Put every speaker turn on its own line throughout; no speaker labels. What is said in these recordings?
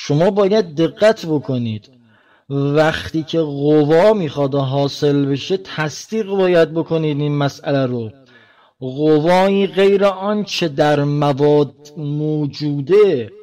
شما باید دقت بکنید وقتی که قوا میخواد حاصل بشه تصدیق باید بکنید این مسئله رو. قوایی غیر آنچه در مواد موجوده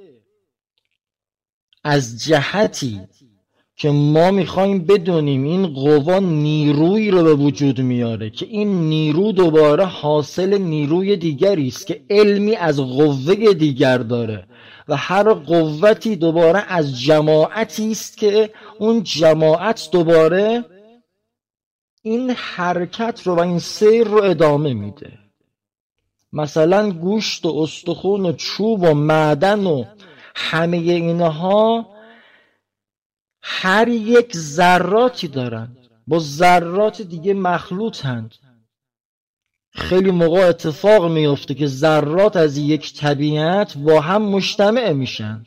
از جهتی که ما میخوایم بدونیم این قوا نیرویی رو به وجود میاره که این نیرو دوباره حاصل نیروی دیگری است که علمی از قوه دیگر داره و هر قوتی دوباره از جماعتی است که اون جماعت دوباره این حرکت رو و این سیر رو ادامه میده. مثلا گوشت و استخون و چوب و معدن و همه اینها هر یک ذراتی دارن، با ذرات دیگه مخلوطند. خیلی موقع اتفاق میفته که ذرات از یک طبیعت با هم مجتمع میشن.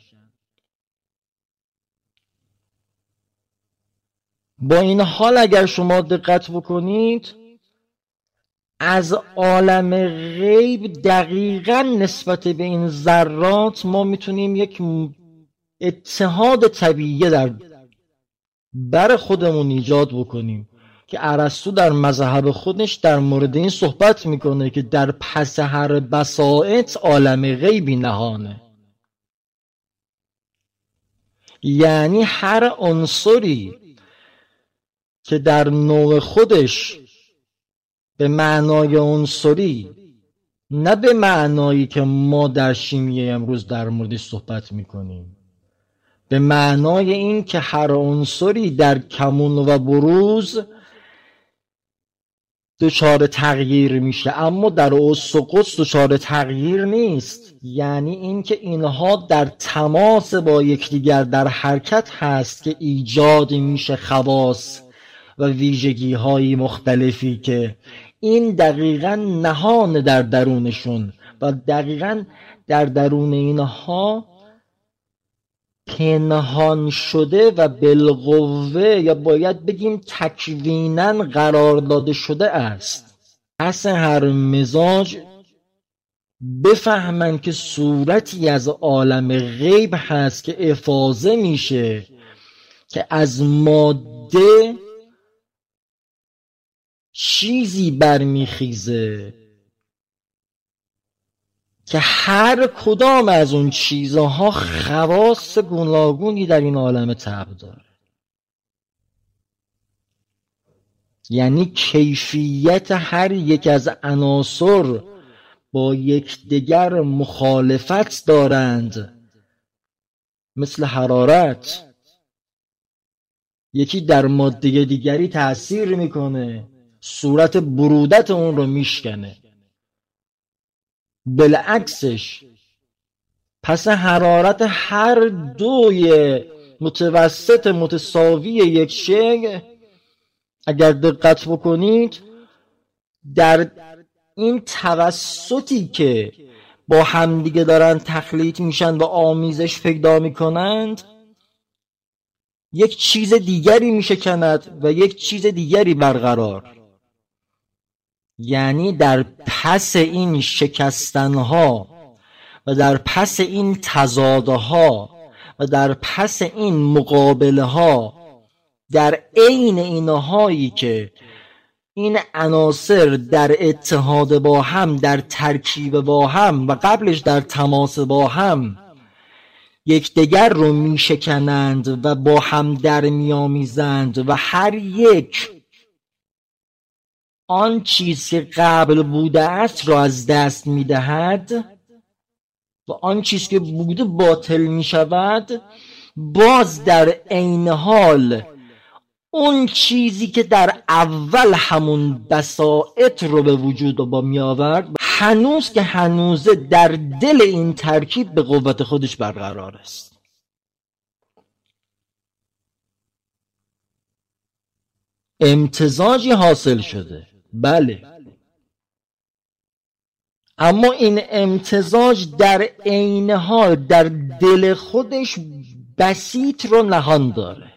با این حال اگر شما دقت بکنید از عالم غیب دقیقاً نسبت به این ذرات ما میتونیم یک اتحاد طبیعی در بر خودمون ایجاد بکنیم که ارسطو در مذهب خودش در مورد این صحبت میکنه که در پس هر بساط عالم غیبی نهانه. یعنی هر عنصری که در نوع خودش به معنای عنصری، نه به معنایی که ما در شیمیه امروز در موردش صحبت میکنیم، به معنای این که هر عنصری در کمون و بروز دچار تغییر میشه اما در اوس و قدس دچار تغییر نیست. یعنی این که اینها در تماس با یکدیگر در حرکت هست که ایجاد میشه خواص و ویژگی های مختلفی که این دقیقاً نهان در درونشون و دقیقاً در درون اینها پنهان شده و بالقوه یا باید بگیم تکویناً قرار داده شده است. پس هر مزاج بفهمن که صورتی از عالم غیب هست که افاضه میشه که از ماده چیزی برمیخیزه که هر کدام از اون چیزها خواص گوناگونی در این عالم طبع داره. یعنی کیفیت هر یک از عناصر با یکدیگر مخالفت دارند، مثل حرارت. یکی در ماده دیگری تأثیر میکنه، صورت برودت اون رو میشکنه. بالعکسش پس حرارت هر دوی متوسط متساوی یک شیء اگر دقت بکنید در این توسطی که با همدیگه دارن تخلیط میشن و آمیزش پیدا میکنند یک چیز دیگری میشکند و یک چیز دیگری برقرار. یعنی در پس این شکستنها و در پس این تضادها و در پس این مقابله ها در عین اینهایی که این عناصر در اتحاد با هم، در ترکیب با هم و قبلش در تماس با هم یکدیگر رو میشکنند و با هم در میامیزند و هر یک آن چیز که قبل بوده است را از دست میدهد و آن چیز که بوده باطل میشود. باز در عین حال اون چیزی که در اول همون بساط رو به وجود با می آورد هنوز که هنوزه در دل این ترکیب به قوت خودش برقرار است. امتزاجی حاصل شده، بله، اما این امتزاج در عین حال در دل خودش بسیط رو نهان داره.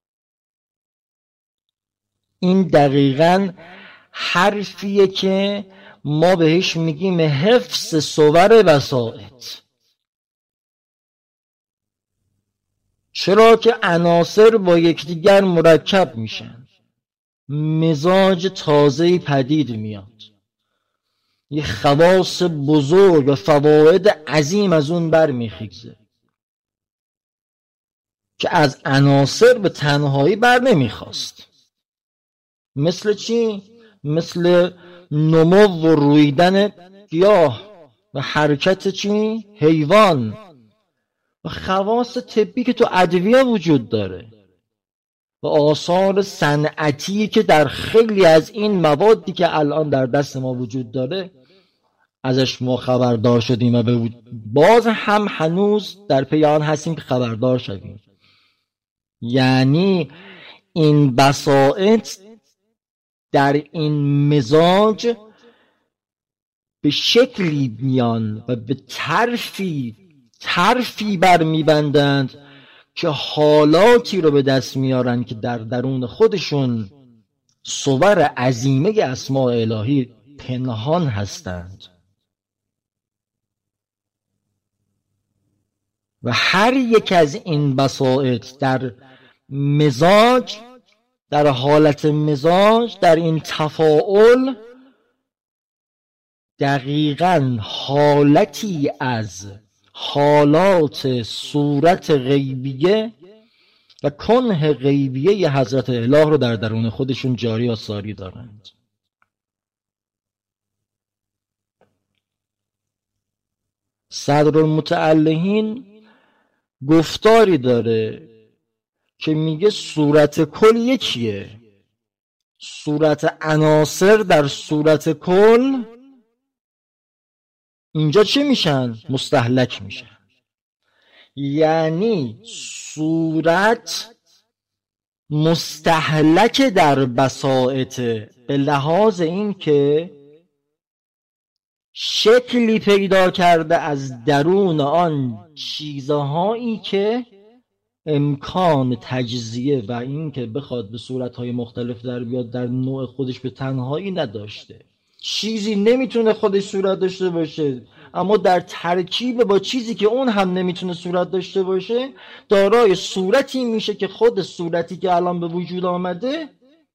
این دقیقاً حرفیه که ما بهش میگیم حفظ صور بساط. چرا که عناصر با یکدیگر مرکب میشن، مزاج تازه‌ای پدید میاد، یه خواص بزرگ و فواید عظیم از اون برمیخیزه که از عناصر به تنهایی بر نمیخواست. مثل چی؟ مثل نمو و رویدن گیاه و حرکت چی؟ حیوان و خواص طبی که تو ادویه وجود داره و آثار صنعتی که در خیلی از این موادی که الان در دست ما وجود داره ازش ما خبردار شدیم و باز هم هنوز در پی آن هستیم که خبردار شویم. یعنی این بساط در این مزاج به شکلی میان و به طرفی بر میبندند که حالاتی رو به دست میارن که در درون خودشون صور عظیمه اسماء الهی پنهان هستند و هر یک از این بساط در مزاج، در حالت مزاج، در این تفاعل دقیقاً حالتی از حالات صورت غیبیه و کنه غیبیه حضرت اله رو در درون خودشون جاری و ساری دارند. صدرالمتعلهین گفتاری داره که میگه صورت کل یکیه، صورت عناصر در صورت کل اینجا چه میشن؟ مستهلک میشن. یعنی صورت مستهلک در بساط به لحاظ این که شکلی پیدا کرده از درون آن چیزهایی که امکان تجزیه و این که بخواد به صورتهای مختلف در بیاد در نوع خودش به تنهایی نداشته. چیزی نمیتونه خودش صورت داشته باشه اما در ترکیب با چیزی که اون هم نمیتونه صورت داشته باشه دارای صورتی میشه که خود صورتی که الان به وجود آمده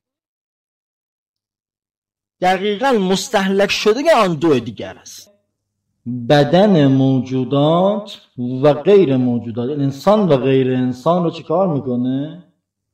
دقیقاً مستهلک شده آن دو دیگر است. بدن موجودات و غیر موجودات، انسان و غیر انسان رو چه کار میکنه؟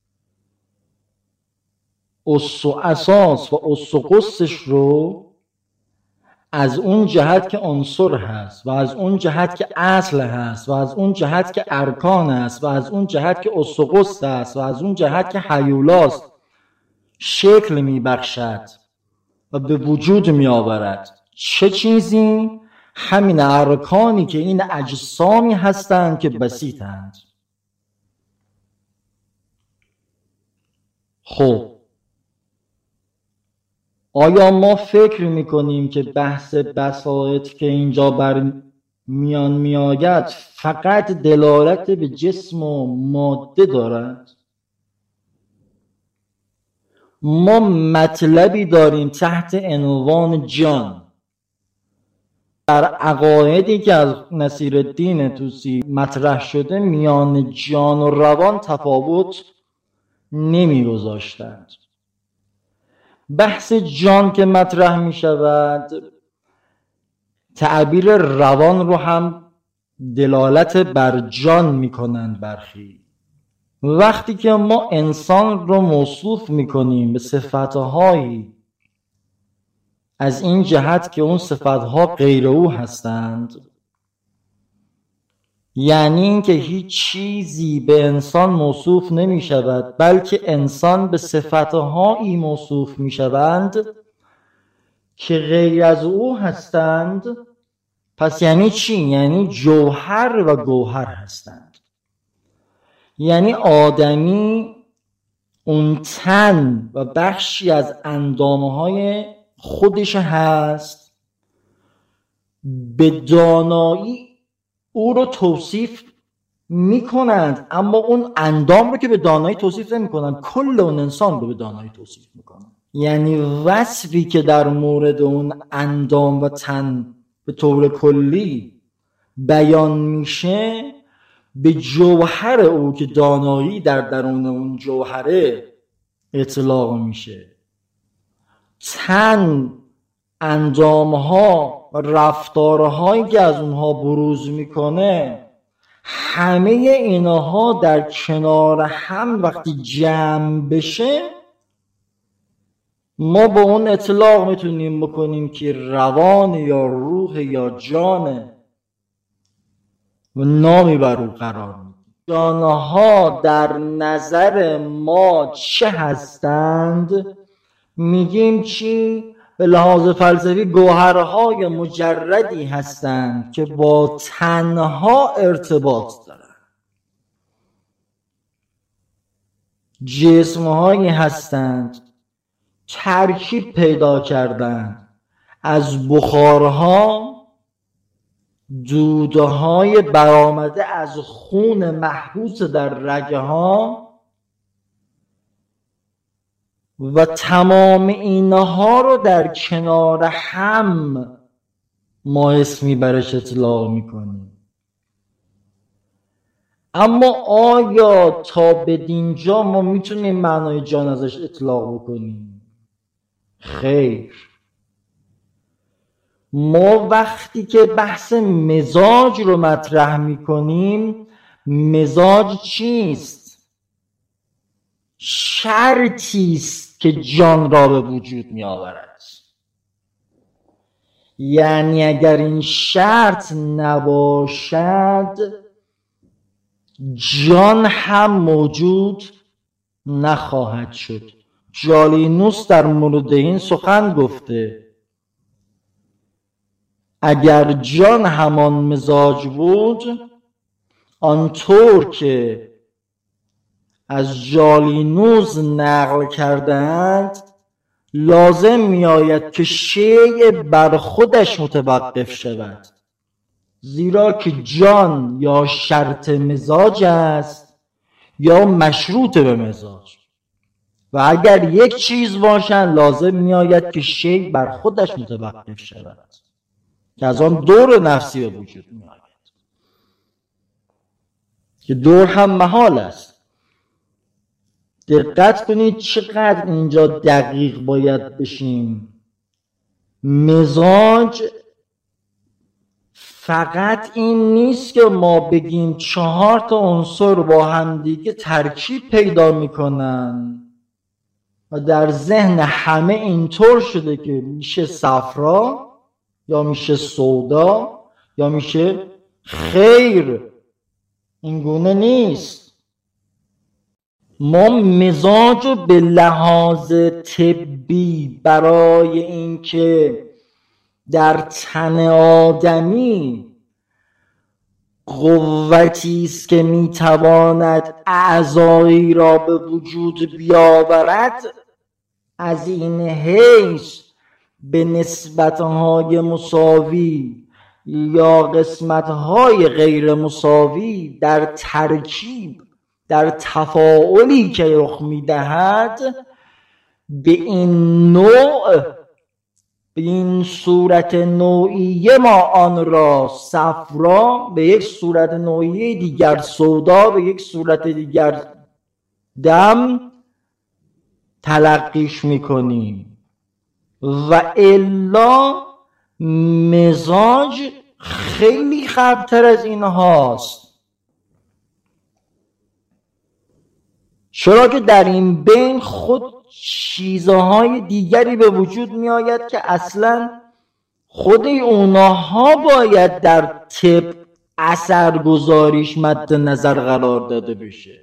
اصل و اساس و اصل و قصش رو از اون جهت که عنصر هست و از اون جهت که اصل هست و از اون جهت که ارکان است و از اون جهت که اصل و قصد است و از اون جهت که هیولاست شکل میبخشد و به وجود میآورد. چه چیزی؟ همین ارکانی که این اجسامی هستند که بسیطند. خب آیا ما فکر میکنیم که بحث بساط که اینجا بر میان میآید فقط دلالت به جسم و ماده دارد؟ ما مطلبی داریم تحت عنوان جان. در عقایدی که از نصیرالدین طوسی مطرح شده میان جان و روان تفاوت نمی‌گذاشتند. بحث جان که مطرح می شود تعبیر روان رو هم دلالت بر جان می کنند برخی. وقتی که ما انسان رو موصوف می کنیم به صفتهایی از این جهت که اون صفتها غیر او هستند، یعنی اینکه هیچ چیزی به انسان موصوف نمی شود بلکه انسان به صفتهایی موصوف می شوند که غیر از او هستند. پس یعنی چی؟ یعنی جوهر و گوهر هستند. یعنی آدمی اون تن و بخشی از اندامهای خودش هست، به دانایی او رو توصیف میکنند اما اون اندام رو که به دانایی توصیف نمیکنند، کل اون انسان رو به دانایی توصیف میکنند. یعنی وصفی که در مورد اون اندام و تن به طور کلی بیان میشه به جوهر او که دانایی در درون اون جوهره اطلاق میشه. تن، اندامها و رفتارهایی که از اونها بروز میکنه، همه اینها در کنار هم وقتی جمع بشه ما به اون اطلاق میتونیم بکنیم که روان یا روح یا جانه و نامی بر او قرار میدیم. جانها در نظر ما چه هستند؟ میگیم چی؟ به لحاظ فلسفی گوهرهای مجردی هستند که با تنها ارتباط دارند. جسمهایی هستند ترکیب پیدا کردند از بخارها، دودهای برآمده از خون محبوس در رگه ها و تمام اینها رو در کنار هم ما اسمی برش اطلاق میکنیم. اما آیا تا بدینجا ما میتونیم معنای جان ازش اطلاق بکنیم؟ خیر. ما وقتی که بحث مزاج رو مطرح میکنیم، مزاج چیست؟ شرطی است که جان را به وجود می آورد. یعنی اگر این شرط نباشد جان هم موجود نخواهد شد. جالینوس در مورد این سخن گفته اگر جان همان مزاج بود، آنطور که از جالینوس نقل کردند، لازم می آید که شیء بر خودش متوقف شود، زیرا که جان یا شرط مزاج است یا مشروط به مزاج و اگر یک چیز باشن لازم می آید که شیء بر خودش متوقف شود که از آن دور نفسی به وجود می آید که دور هم محال است. دقت کنید چقدر اینجا دقیق باید بشیم. مزاج فقط این نیست که ما بگیم 4 عنصر با همدیگه ترکیب پیدا میکنن و در ذهن همه اینطور شده که میشه صفرا یا میشه سودا یا میشه خیر. این گونه نیست. ما مزاج رو به لحاظ طبی برای اینکه در تن آدمی قوتی است که میتواند اعضایی را به وجود بیاورد، از این حیث به نسبت‌های مساوی یا قسمت‌های غیر مساوی در ترکیب، در تفاعلی که رخ می‌دهد، به این نوع، به این صورت نوعیه ما آن را صفرا، به یک صورت نوعیه دیگر سودا، به یک صورت دیگر دم تلقیش می‌کنیم. و الا مزاج خیلی خبرتر از این هاست، چرا که در این بین خود چیزهای دیگری به وجود می آید که اصلا خود اونها باید در طب اثرگذاریش مد نظر قرار داده بشه.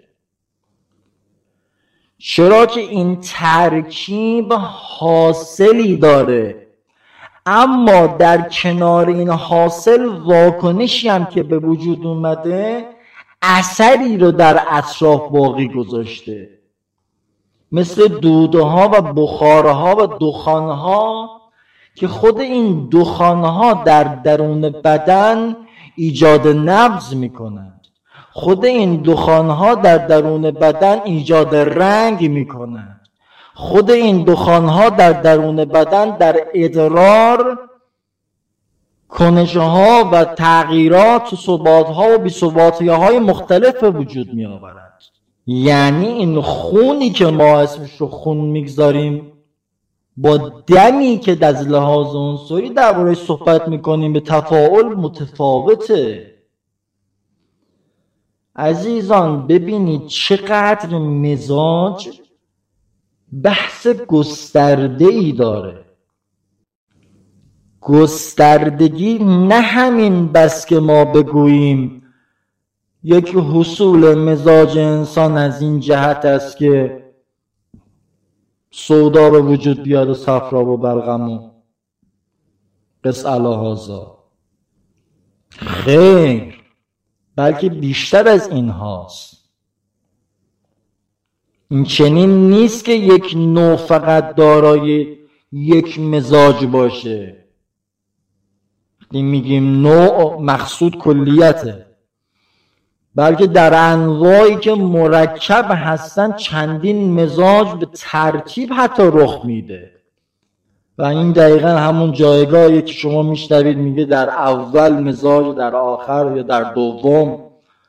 چرا که این ترکیب حاصلی داره، اما در کنار این حاصل واکنشی هم که به وجود اومده اثری رو در اطراف باقی گذاشته، مثل دودها و بخارها و دخانها که خود این دخانها در درون بدن ایجاد نبض میکنند. خود این دخانها در درون بدن ایجاد رنگ میکنند. خود این دخانها در درون بدن در ادرار کنشه ها و تغییرات و ثبات ها و بی‌ثباتی های مختلف به وجود می آورد. یعنی این خونی که ما اسمش رو خون میگذاریم با دمی که از لحاظ عنصری درباره‌اش صحبت میکنیم به تفاعل متفاوته. عزیزان ببینید چقدر مزاج بحث گسترده‌ای داره. گستردگی نه همین بس که ما بگوییم یک حصول مزاج انسان از این جهت است که سودا به وجود بیاد و صفرا و بلغم و قس الهازا. خیر، بلکه بیشتر از این هاست. این چنین نیست که یک نوع فقط دارای یک مزاج باشه. این میگیم نوع مقصود کلیته، بلکه در انواعی که مرکب هستن چندین مزاج به ترتیب حتی رخ میده و این دقیقا همون جایگاهی که شما میشنوید میگه در اول مزاج، در آخر یا در دوم.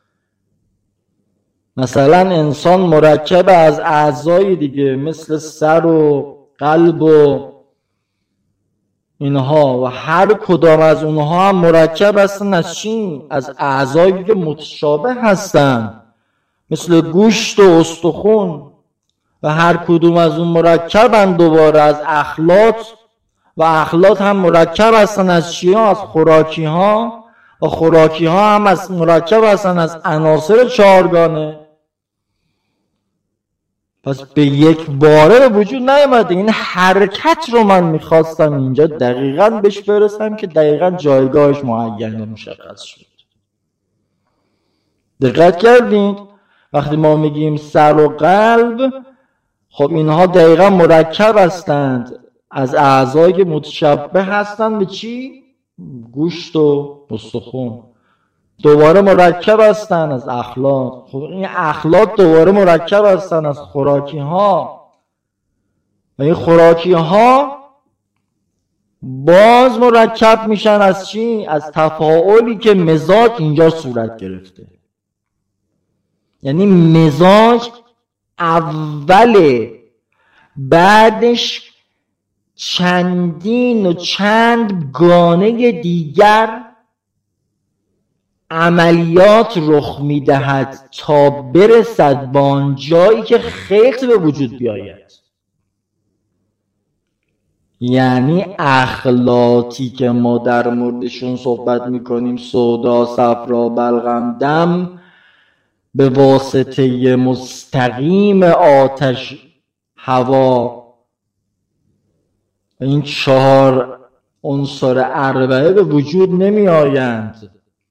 مثلا انسان مرکب از اعضای دیگه مثل سر و قلب و اینها و هر کدام از اونها هم مرکب هستن از چی؟ از اعضایی که متشابه هستن مثل گوشت و استخون و هر کدوم از اون مرکبن دوباره از اخلاط و اخلاط هم مرکب هستن از چی ها؟ از خوراکی ها و خوراکی ها هم از مرکب هستن از عناصر چهارگانه. پس به یک باره به وجود نیامده. این حرکت رو من میخواستم اینجا دقیقاً بهش برسم که دقیقاً جایگاهش معین و مشخص شد. دقت کردید؟ وقتی ما میگیم سر و قلب، خب اینها دقیقاً مرکب هستند از اعضایی که متشابه هستند به چی؟ گوشت و استخوان. دوباره مرکب هستن از اخلاق. خب این اخلاق دوباره مرکب هستن از خوراکی ها و این خوراکی ها باز مرکب میشن از چی؟ از تفاعلی که مزاج اینجا صورت گرفته. یعنی مزاج اوله، بعدش چندین و چند گانه دیگر عملیات رخ میدهد تا برسد به آن جایی که خلط به وجود بیاید. یعنی اخلاطی که ما در موردشون صحبت میکنیم، سودا، صفرا، بلغم، دم، به واسطه مستقیم آتش، هوا، این چهار عنصر اربعه به وجود نمی آیند.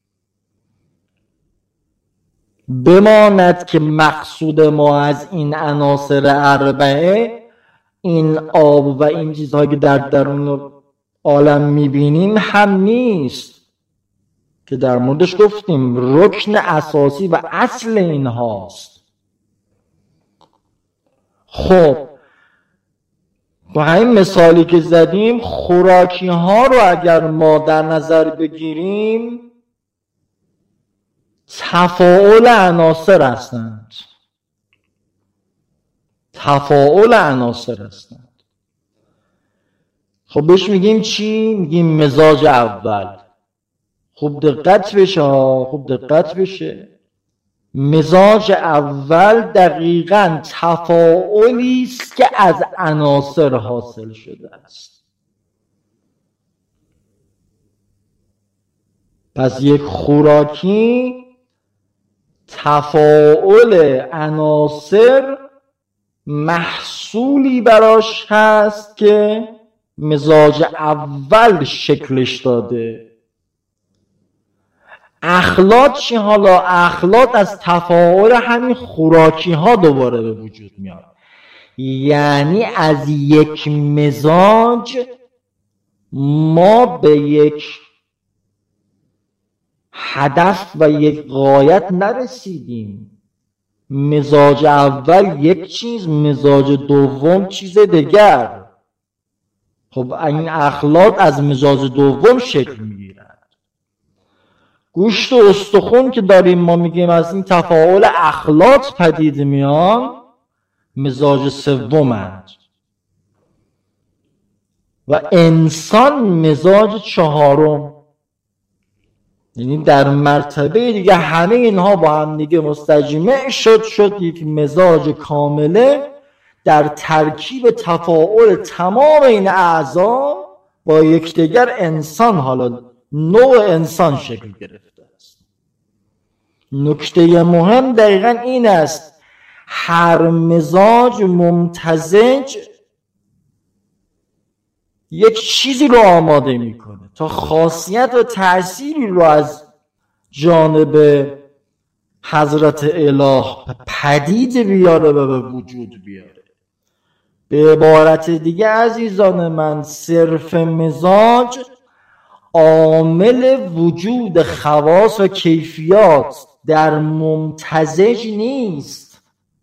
بماند که مقصود ما از این عناصر اربعه این آب و این چیزهایی که در درون عالم میبینیم هم نیست که در موردش گفتیم رکن اساسی و اصل این هاست. خب با همین مثالی که زدیم، خوراکی ها رو اگر ما در نظر بگیریم تفاعل عناصر هستند. تفاعل عناصر هستند. خب بهش میگیم چی؟ میگیم مزاج اول. خوب دقت بشه ها، خوب دقت بشه. مزاج اول دقیقاً تفاعلی است که از عناصر حاصل شده است. پس یک خوراکی تفاعل عناصر محصولی براش هست که مزاج اول شکلش داده. اخلاط چی حالا؟ اخلاط از تفاعل همین خوراکی ها دوباره به وجود میاد. یعنی از یک مزاج ما به یک هدف و یک غایت نرسیدیم. مزاج اول یک چیز، مزاج دوم چیز دیگر. خب این اخلاط از مزاج دوم شکل میگیرد. گوشت و استخون که داریم ما میگیم از این تفاعل اخلاط پدید میان، مزاج سومند و انسان مزاج چهارم. یعنی در مرتبه دیگه همه اینها با هم دیگه مستجمع شد یک مزاج کامله در ترکیب تفاعل تمام این اعضا با یکدیگر انسان، حالا نوع انسان شکل گرفته است. نکته مهم دقیقا این است هر مزاج ممتزج یک چیزی رو آماده میکنه تا خاصیت و تأثیری رو از جانب حضرت اله پدید بیاره و به وجود بیاره. به عبارت دیگه عزیزان من، صرف مزاج عامل وجود خواص و کیفیات در ممتزج نیست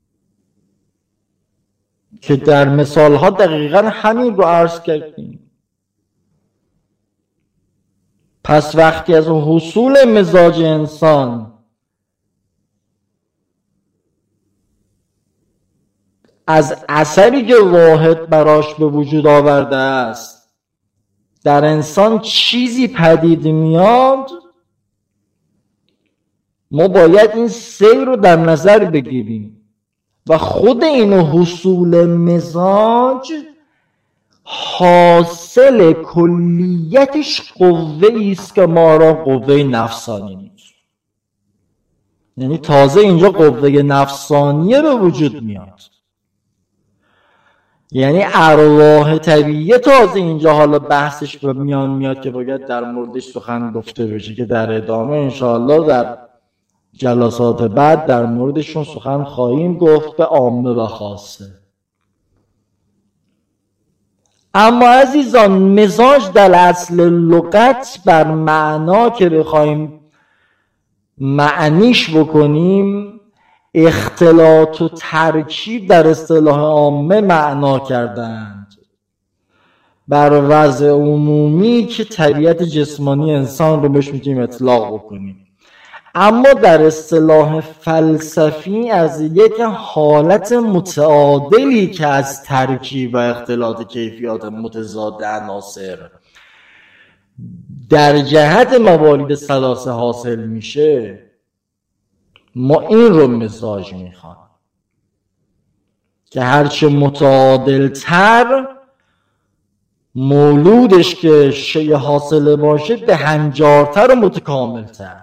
که در مثالها دقیقا همین رو عرض کردیم. پس وقتی از حصول مزاج انسان از اثری که واحد براش به وجود آورده است در انسان چیزی پدید میاد، ما باید این سیر رو در نظر بگیریم و خود این حصول مزاج حاصل کلیتش قوه‌ای است که ما را قوه نفسانی میگه. یعنی تازه اینجا قوه نفسانیه به وجود میاد، یعنی ارواح طبیعیه تازه اینجا حالا بحثش به میان میاد که باید در موردش سخن گفته بشه که در ادامه انشاءالله در جلسات بعد در موردشون سخن خواهیم گفت به عامه و خاصه. اما عزیزان مزاج در اصل لغت بر معنا که بخوایم معنیش بکنیم اختلاط و ترکیب در اصطلاح عامه معنا کردند بر وضع عمومی که طبیعت جسمانی انسان رو بهش میتونیم اطلاق بکنیم. اما در اصطلاح فلسفی از یک حالت متعادلی که از ترکیب و اختلاط کیفیات متضاد عناصر در جهت موالید ثلاثه حاصل میشه، ما این رو مزاج میخوایم که هرچه متعادل تر مولودش که شیء حاصل باشه به هنجارتر و متکامل تر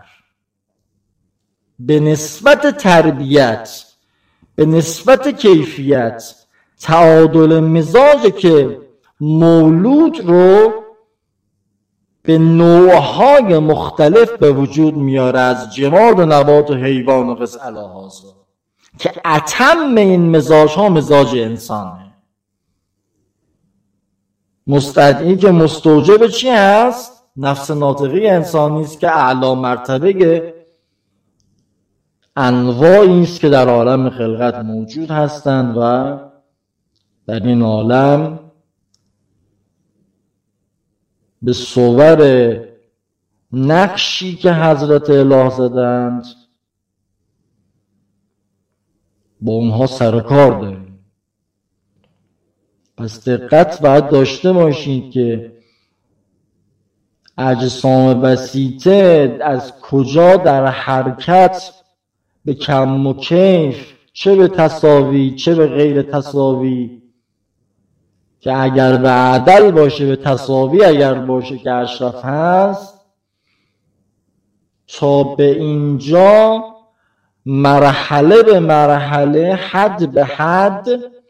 به نسبت تربیت، به نسبت کیفیت. تعادل مزاج که مولود رو به نوعهای مختلف به وجود میاره از جماد و نبات و حیوان و قس الهازا که اتم این مزاج ها مزاج انسانه. مستدعی که مستوجب چی هست؟ نفس ناطقی انسانی است که اعلی مرتبه انواعی است که در عالم خلقت موجود هستند و در این عالم به صور نقشی که حضرت اله زدند با اونها سر کار داریم. پس دقت باید داشته باشید که اجسام بسیطه از کجا در حرکت به کم و کیف، چه به تساوی چه به غیر تساوی، که اگر به عدل باشه به تساوی اگر باشه که اشرف هست، تا به اینجا مرحله به مرحله، حد به حد،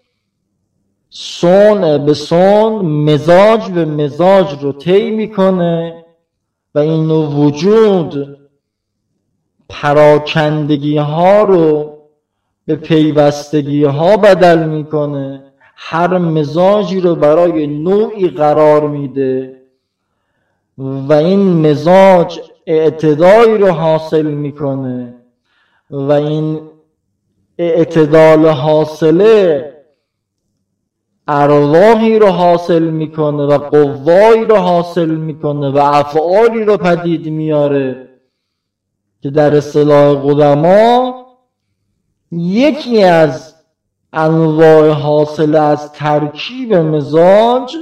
صنع به صنع، مزاج به مزاج رو طی میکنه و این وجود پراکندگی ها رو به پیوستگی ها بدل میکنه، هر مزاجی رو برای نوعی قرار میده و این مزاج اعتدالی رو حاصل میکنه و این اعتدال حاصله ارواحی رو حاصل میکنه و قوایی رو حاصل میکنه و افعالی رو پدید میاره که در اصطلاح قدما یکی از انواع حاصل از ترکیب مزاج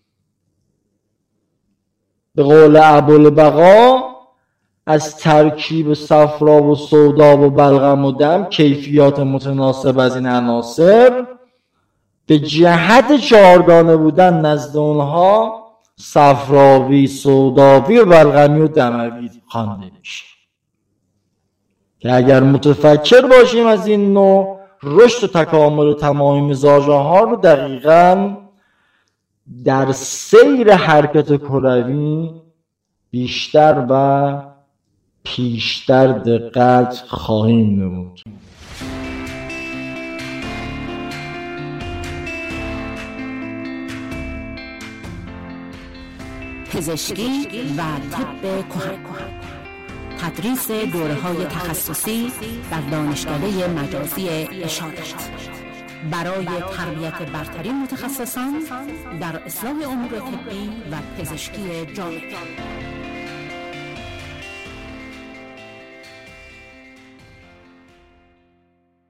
به قول ابوالبقا از ترکیب صفرا و سودا و بلغم و دم کیفیات متناسب از این عناصر به جهت چهارگانه بودن نزد اونها صفراوی، سوداوی و بلغمی و دموی خوانده میشه که اگر متفکر باشیم از این نوع رشد و تکامل تمامی مزاجها رو دقیقاً در سیر حرکت کروی بیشتر و پیشتر دقت خواهیم نمود.
پزشکی و طب کهن، تدریس دوره‌های تخصصی در دانشکده مجازی اشارت برای تربیت برترین متخصصان در اصلاح امور طبی و پزشکی جامعه.